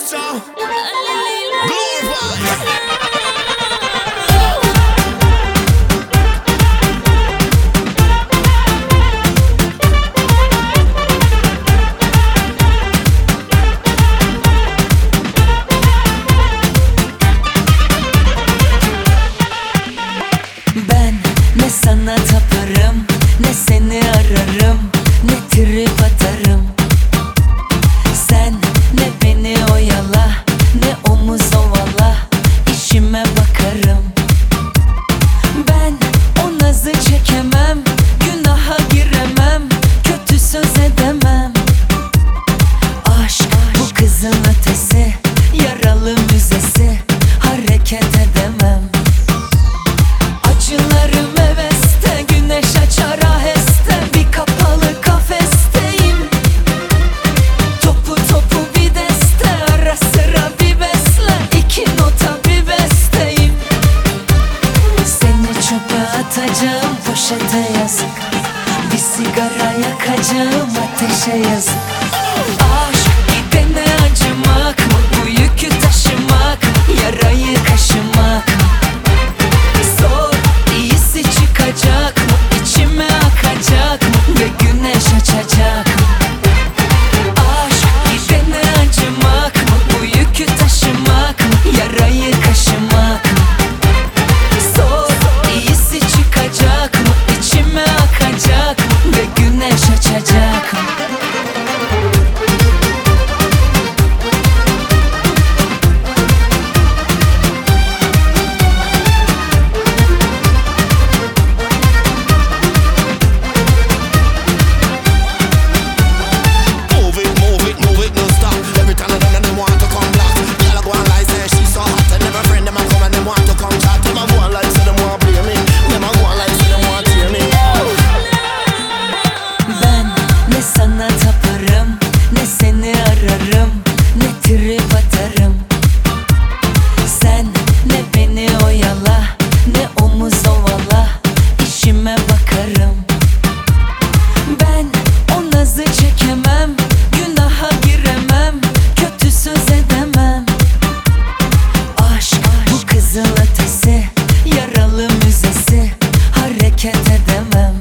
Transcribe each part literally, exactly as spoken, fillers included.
Master Glorify. Ne sana taparım, ne seni ararım, ne trip atarım. Sen ne beni oyala, ne omuz ovala, işime bakarım. Ben o nazı çekemem, günaha giremem, kötü söz edemem. Aşk bu kızın ötesi, yaralı müzesi, hareket edemem. Acılarım heveste, güneş açar aheste, bir kapalı kafesteyim. Topu topu bir deste, ara sıra bir besle, iki nota bir besteyim. Seni çöpe atacağım, poşete yazık. Bir sigara yakacağım, ateşe yazık. Aşk gidene acımak mı, bu yükü taşımak mı, yarayı kaşımak mı? Sor, iyisi çıkacak mı, içime akacak mı ve güneş açacak mı? Aşk gidene acımak mı, bu yükü taşımak mı, yarayı kaşımak mı? Sor, iyisi çıkacak mı, içime akacak mı ve güneş açacak mı? Sana taparım, ne seni ararım, ne trip atarım. Sen ne beni oyala, ne omuz ovala, işime bakarım. Ben o nazı çekemem, günaha giremem, kötü söz edemem. Aşk bu kızıl ötesi, yaralı müzesi, hareket edemem.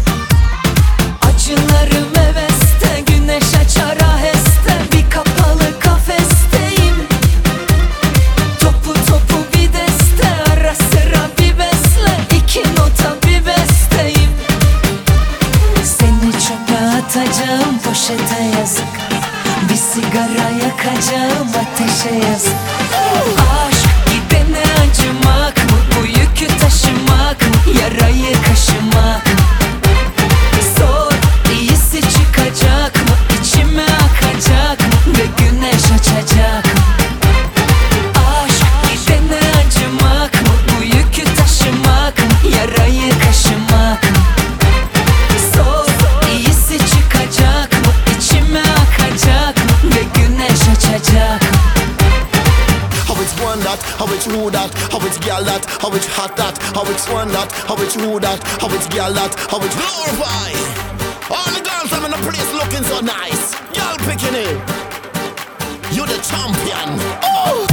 Acılarım heveste, güneş açar aheste, bir kapalı kafesteyim. Topu topu bir deste, ara sıra bir besle, iki nota bir besteyim. Seni çöpe atacağım, poşete yazık. Bir sigara yakacağım, ateşe yazık. Aşk gidene acımak mı, bu yükü taşımak mı, yarayı kaşımak mı? Sor, iyisi çıkacak mı, içime akacak mı ve güneş açacak mı? Aşk gidene acımak mı, bu yükü taşımak mı, yarayı kaşımak mı? Sor, iyisi çıkacak mı, içime akacak mı ve güneş açacak mı? How it's one that, how it's who that, how it's girl that, how it's hot that, how it's one that, how it's who that, how it's girl that, how it's glorify. All the girls I'm in the place looking so nice. Y'all picking it. You the champion. Oh!